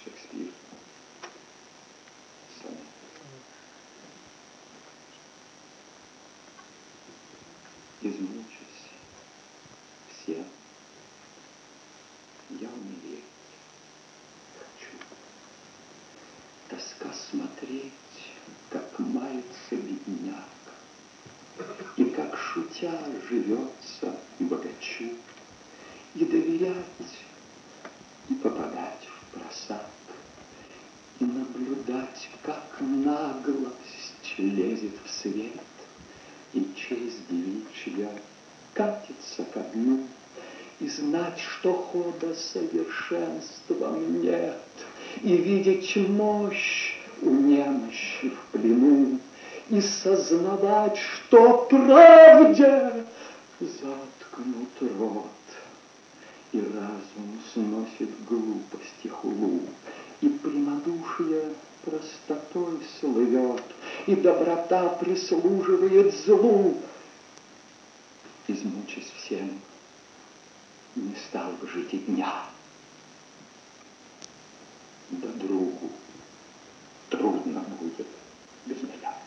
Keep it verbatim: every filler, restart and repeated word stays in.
Шекспир. Сонет. Измучусь всем, я умереть хочу. Тоска смотреть, как мается бедняк, и как шутя живется богачу, и доверять, и попадать в просак, и наблюдать, как наглость лезет в свет, и честь девичья катится ко дну, и знать, что хода совершенством нет, и видеть мощь у немощи в плену, и сознавать, что правде заткнут рот, и разум сносит глупость и хулу, и прямодушие простотой слывет, и доброта прислуживает злу. Измучись всем, не стал бы жить и дня. Да друг